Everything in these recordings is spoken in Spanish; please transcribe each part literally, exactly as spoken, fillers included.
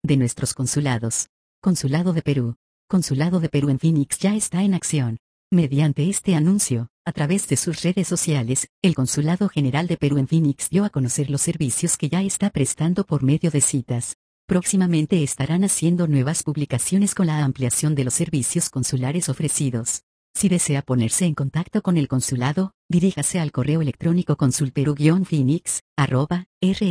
de nuestros consulados. Consulado de Perú. Consulado de Perú en Phoenix ya está en acción. Mediante este anuncio, a través de sus redes sociales, el Consulado General de Perú en Phoenix dio a conocer los servicios que ya está prestando por medio de citas. Próximamente estarán haciendo nuevas publicaciones con la ampliación de los servicios consulares ofrecidos. Si desea ponerse en contacto con el consulado, diríjase al correo electrónico consulperu-phoenix, arroba,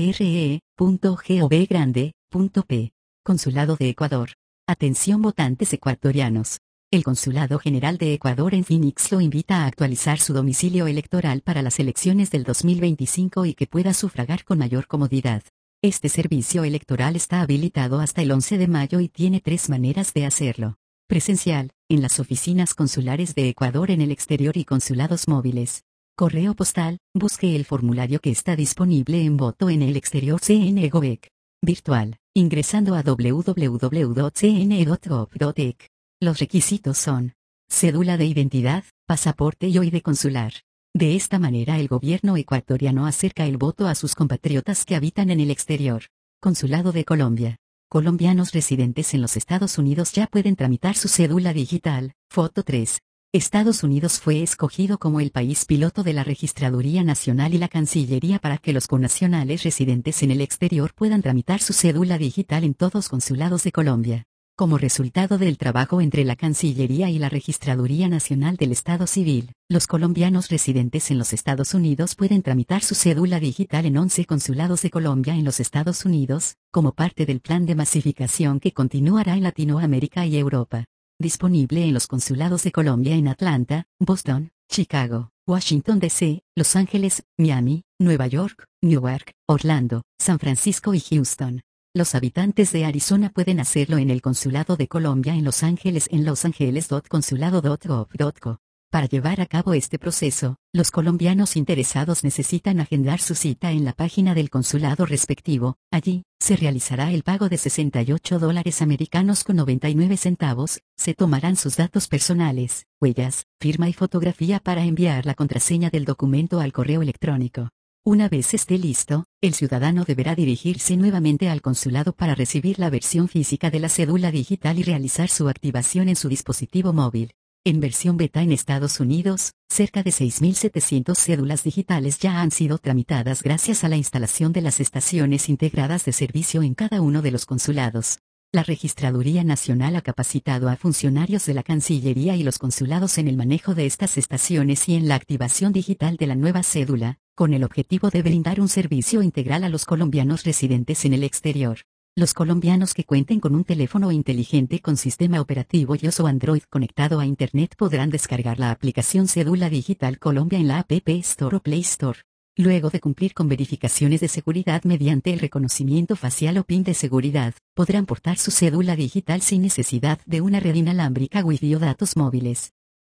rre punto govgrande punto p. Consulado de Ecuador. Atención votantes ecuatorianos. El Consulado General de Ecuador en Phoenix lo invita a actualizar su domicilio electoral para las elecciones del dos mil veinticinco y que pueda sufragar con mayor comodidad. Este servicio electoral está habilitado hasta el once de mayo y tiene tres maneras de hacerlo. Presencial, en las oficinas consulares de Ecuador en el exterior y consulados móviles. Correo postal, busque el formulario que está disponible en Voto en el Exterior C N E Govec. Virtual, ingresando a w w w punto c n e punto gov punto e c. Los requisitos son cédula de identidad, pasaporte y O I D consular. De esta manera el gobierno ecuatoriano acerca el voto a sus compatriotas que habitan en el exterior. Consulado de Colombia. Colombianos residentes en los Estados Unidos ya pueden tramitar su cédula digital. Foto tres. Estados Unidos fue escogido como el país piloto de la Registraduría Nacional y la Cancillería para que los connacionales residentes en el exterior puedan tramitar su cédula digital en todos los consulados de Colombia. Como resultado del trabajo entre la Cancillería y la Registraduría Nacional del Estado Civil, los colombianos residentes en los Estados Unidos pueden tramitar su cédula digital en once consulados de Colombia en los Estados Unidos, como parte del plan de masificación que continuará en Latinoamérica y Europa. Disponible en los consulados de Colombia en Atlanta, Boston, Chicago, Washington D C, Los Ángeles, Miami, Nueva York, Newark, Orlando, San Francisco y Houston. Los habitantes de Arizona pueden hacerlo en el Consulado de Colombia en Los Ángeles en losangeles punto consulado punto gov punto co. Para llevar a cabo este proceso, los colombianos interesados necesitan agendar su cita en la página del consulado respectivo. Allí, se realizará el pago de sesenta y ocho dólares americanos con noventa y nueve centavos, se tomarán sus datos personales, huellas, firma y fotografía para enviar la contraseña del documento al correo electrónico. Una vez esté listo, el ciudadano deberá dirigirse nuevamente al consulado para recibir la versión física de la cédula digital y realizar su activación en su dispositivo móvil. En versión beta en Estados Unidos, cerca de seis mil setecientas cédulas digitales ya han sido tramitadas gracias a la instalación de las estaciones integradas de servicio en cada uno de los consulados. La Registraduría Nacional ha capacitado a funcionarios de la Cancillería y los consulados en el manejo de estas estaciones y en la activación digital de la nueva cédula, con el objetivo de brindar un servicio integral a los colombianos residentes en el exterior. Los colombianos que cuenten con un teléfono inteligente con sistema operativo iOS o Android conectado a Internet podrán descargar la aplicación Cédula Digital Colombia en la App Store o Play Store. Luego de cumplir con verificaciones de seguridad mediante el reconocimiento facial o PIN de seguridad, podrán portar su cédula digital sin necesidad de una red inalámbrica Wi-Fi o datos móviles.